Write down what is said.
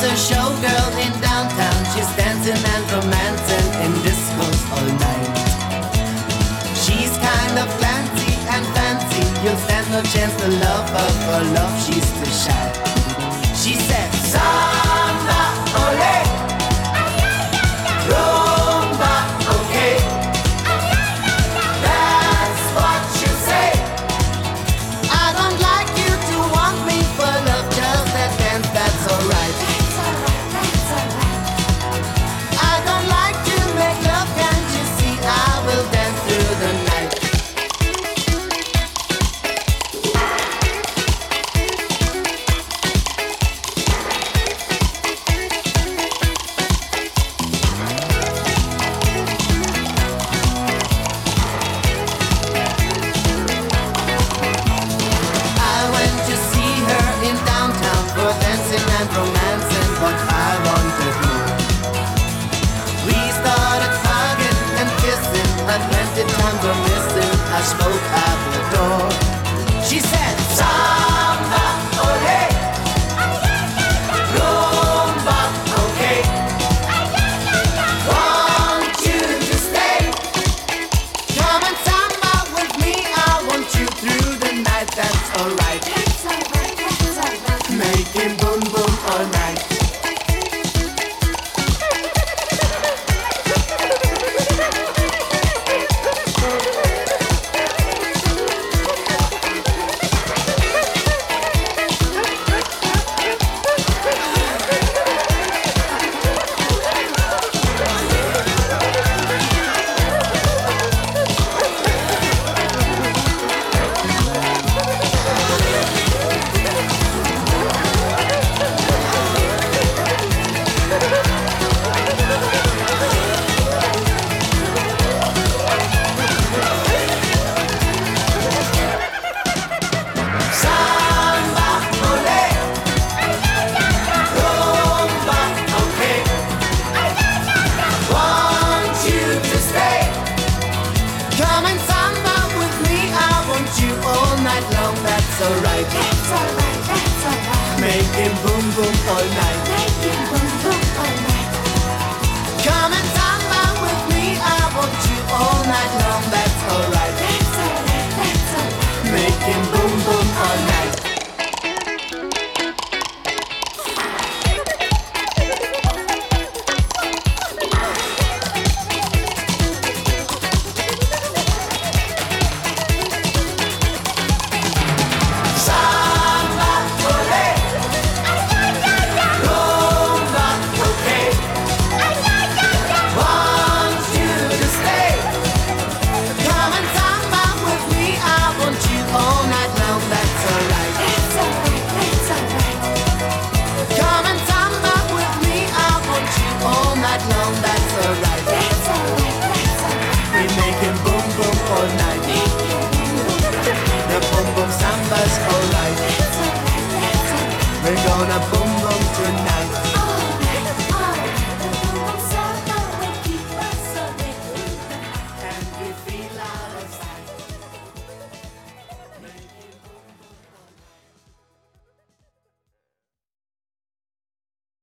a showgirl in downtown. She's dancing and romancing in discos all night. She's kind of fancy and fancy. You'll stand no chance to love her, for love she's too shy. She said, Samba, ole, rumba, okay. That's what you say. I don't like you to want me for love, just that dance, that's alright. I don't like to make love, can't you see? I will dance through the night. Romancing, but I wanted more. We started hugging and kissing, and 20 times we're missing. I spoke out the door. She said, Samba, ole, rumba, okay. Want you to stay. Come and samba with me. I want you through the night. That's alright. Making boom boom all night. Alright, that's alright, that's alright. Making boom boom all night. Making boom boom all night. Come and samba with me. I want you all night long. That's alright. That's alright, that's alright. Making boom boom all night. Long, that's alright. That's alright, that's alright. We making boom boom all night.